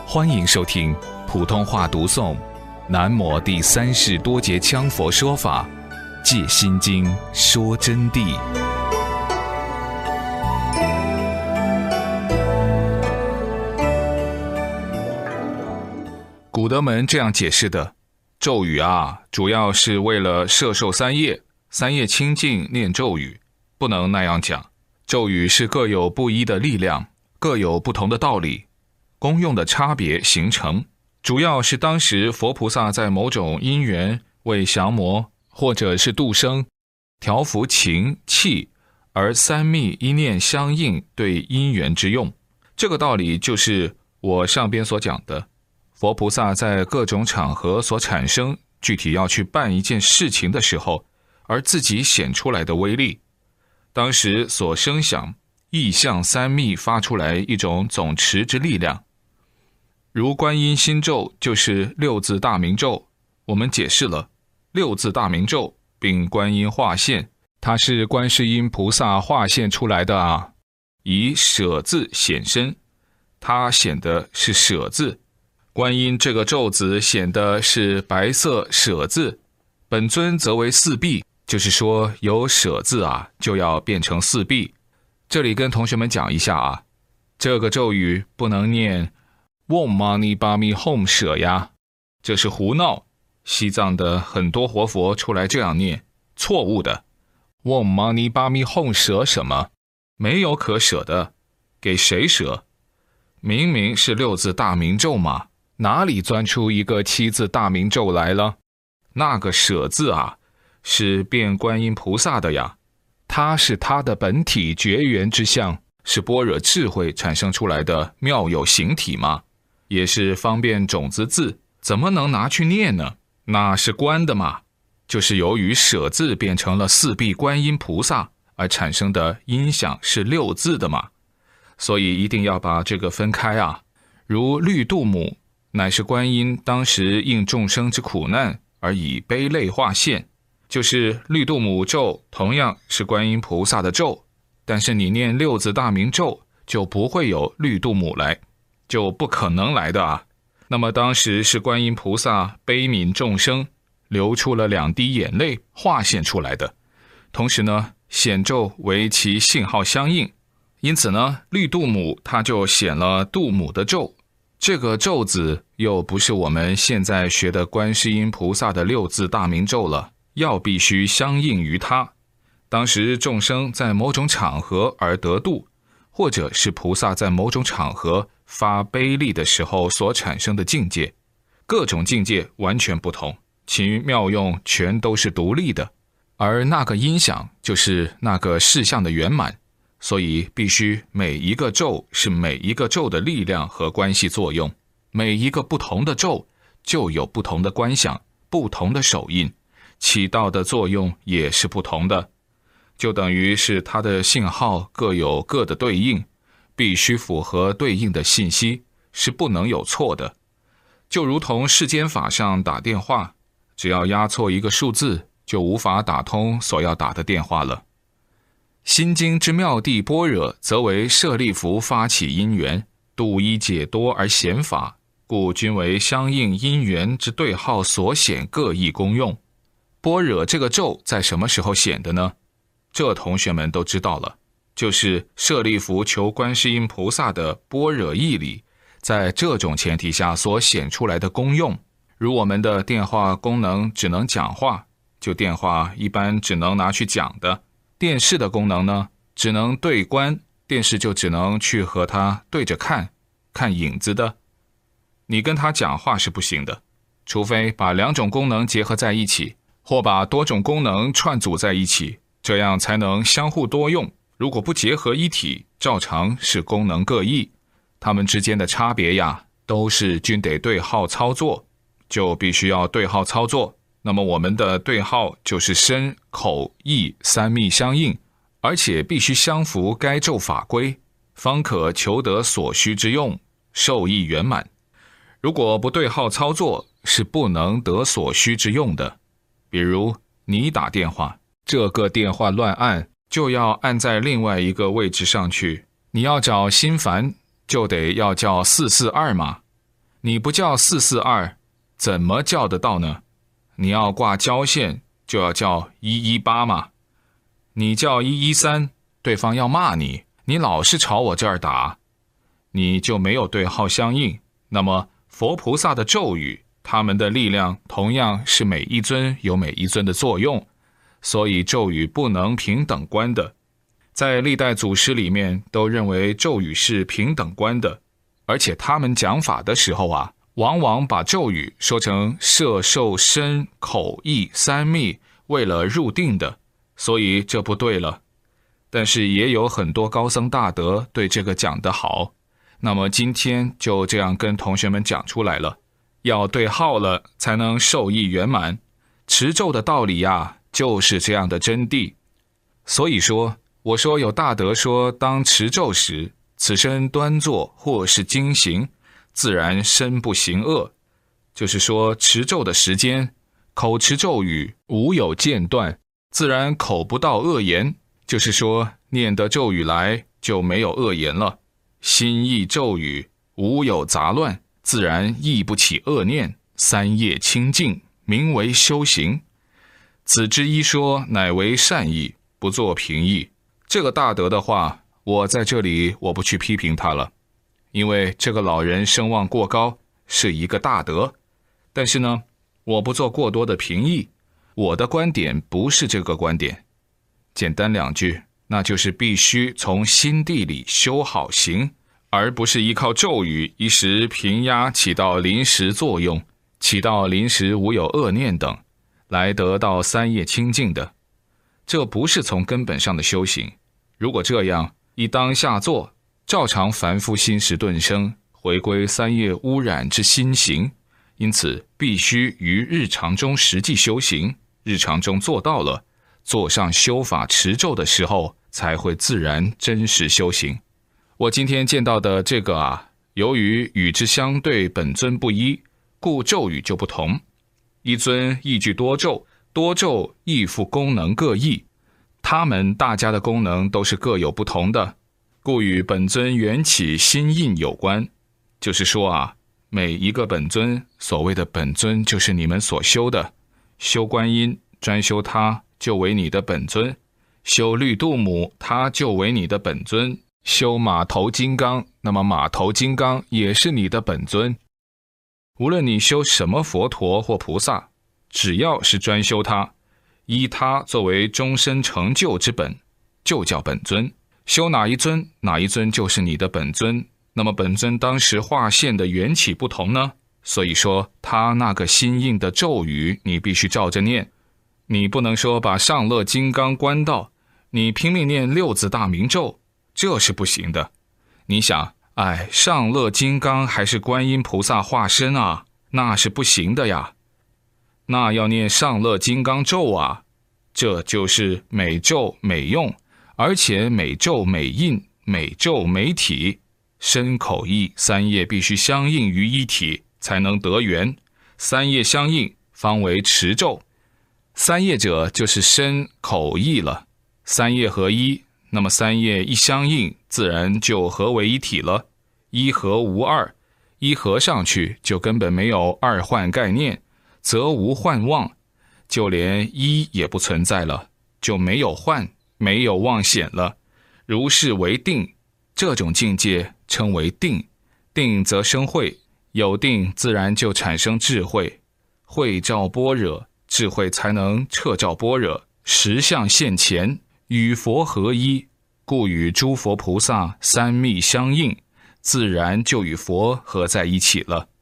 欢迎收听普通话读诵南摩第三世多杰羌佛说法借心经说真谛。古德门这样解释的：咒语啊，主要是为了摄受三业清净念咒语，不能那样讲。咒语是各有不一的力量，各有不同的道理，功用的差别形成，主要是当时佛菩萨在某种因缘为降魔或者是度生，调伏情气，而三密一念相应，对因缘之用。这个道理就是我上边所讲的，佛菩萨在各种场合所产生，具体要去办一件事情的时候，而自己显出来的威力。当时所生想意象三密发出来一种总持之力量，如观音心咒就是六字大明咒，我们解释了六字大明咒并观音化现，它是观世音菩萨化现出来的啊，以舍字显身，它显的是舍字。观音这个咒子显的是白色舍字，本尊则为四臂，就是说有舍字啊，就要变成四臂。这里跟同学们讲一下啊，这个咒语不能念嗡嘛呢叭咪吽舍呀，这是胡闹。西藏的很多活佛出来这样念，错误的。嗡嘛呢叭咪吽舍什么？没有可舍的，给谁舍？明明是六字大明咒嘛，哪里钻出一个七字大明咒来了？那个舍字啊，是变观音菩萨的呀，它是它的本体绝缘之相，是般若智慧产生出来的妙有形体嘛，也是方便种子字，怎么能拿去念呢？那是观的嘛，就是由于舍字变成了四臂观音菩萨而产生的音响是六字的嘛，所以一定要把这个分开啊。如绿度母乃是观音当时应众生之苦难而以悲泪化现，就是绿度母咒同样是观音菩萨的咒，但是你念六字大明咒就不会有绿度母来，就不可能来的啊。那么当时是观音菩萨悲悯众生，流出了2滴眼泪化现出来的，同时呢显咒为其信号相应，因此呢绿度母它就显了度母的咒。这个咒子又不是我们现在学的观世音菩萨的六字大明咒了，要必须相应于它。当时众生在某种场合而得度，或者是菩萨在某种场合发悲力的时候所产生的境界，各种境界完全不同，其妙用全都是独立的，而那个音响就是那个事项的圆满，所以必须每一个咒是每一个咒的力量和关系作用，每一个不同的咒就有不同的观想，不同的手印，起到的作用也是不同的，就等于是它的信号各有各的对应，必须符合对应的信息，是不能有错的。就如同世间法上打电话，只要压错一个数字，就无法打通所要打的电话了。心经之妙谛般若，则为舍利弗发起因缘，度一解多而显法，故均为相应因缘之对号所显各异功用。般若这个咒在什么时候显的呢？这同学们都知道了，就是舍利弗求观世音菩萨的般若义理，在这种前提下所显出来的功用。如我们的电话功能只能讲话，就电话一般只能拿去讲的。电视的功能呢，只能对观，电视就只能去和它对着看，看影子的。你跟它讲话是不行的，除非把2种功能结合在一起，或把多种功能串组在一起，这样才能相互多用。如果不结合一体，照常是功能各异，它们之间的差别呀，都是均得对号操作，就必须要对号操作。那么我们的对号就是身口意三密相应，而且必须相符该咒法规，方可求得所需之用，受益圆满。如果不对号操作，是不能得所需之用的。比如你打电话，这个电话乱按，就要按在另外一个位置上去，你要找心烦，就得要叫442嘛。 你不叫442，怎么叫得到呢？你要挂交线，就要叫118嘛。你叫113，对方要骂你，你老是朝我这儿打，你就没有对号相应。那么佛菩萨的咒语，他们的力量同样是每一尊有每一尊的作用，所以咒语不能平等观的。在历代祖师里面都认为咒语是平等观的，而且他们讲法的时候啊，往往把咒语说成摄受身口意三密，为了入定的，所以这不对了。但是也有很多高僧大德对这个讲得好，那么今天就这样跟同学们讲出来了，要对号了才能受益圆满。持咒的道理呀，就是这样的真谛。所以说，我说有大德说，当持咒时，此身端坐或是经行，自然身不行恶。就是说，持咒的时间，口持咒语无有间断，自然口不到恶言。就是说，念得咒语来就没有恶言了，心意咒语无有杂乱，自然忆不起恶念，三业清净，名为修行。此之一说，乃为善意，不作评议。这个大德的话，我在这里我不去批评他了，因为这个老人声望过高，是一个大德。但是呢，我不做过多的评议，我的观点不是这个观点。简单两句，那就是必须从心地里修好行，而不是依靠咒语一时平压，起到临时作用，起到临时无有恶念等，来得到三业清净的。这不是从根本上的修行。如果这样，以当下做，照常凡夫心识顿生，回归三业污染之心行。因此必须于日常中实际修行，日常中做到了，做上修法持咒的时候，才会自然真实修行。我今天见到的这个啊，由于与之相对本尊不一，故咒语就不同。一尊一句多咒，多咒亦复功能各异，他们大家的功能都是各有不同的，故与本尊缘起心印有关。就是说啊，每一个本尊，所谓的本尊就是你们所修的，修观音专修它就为你的本尊，修绿度母它就为你的本尊，修马头金刚，那么马头金刚也是你的本尊。无论你修什么佛陀或菩萨，只要是专修它，依它作为终身成就之本，就叫本尊。修哪一尊，哪一尊就是你的本尊。那么本尊当时化现的缘起不同呢，所以说他那个心印的咒语你必须照着念。你不能说把上乐金刚关到，你拼命念六字大明咒，这是不行的。你想，上乐金刚还是观音菩萨化身啊，那是不行的呀。那要念上乐金刚咒啊，这就是每咒每用，而且每咒每印，每咒每体，身口意三业必须相应于一体，才能得缘。三业相应，方为持咒。三业者就是身口意了，三业合一，那么三业一相应，自然就合为一体了。一合无二，一合上去就根本没有二幻概念，则无幻妄，就连一也不存在了，就没有幻，没有妄显了。如是为定，这种境界称为定。定则生慧，有定自然就产生智慧，慧照般若，智慧才能彻照般若，实相现前，与佛合一，故与诸佛菩萨三密相应，自然就与佛合在一起了。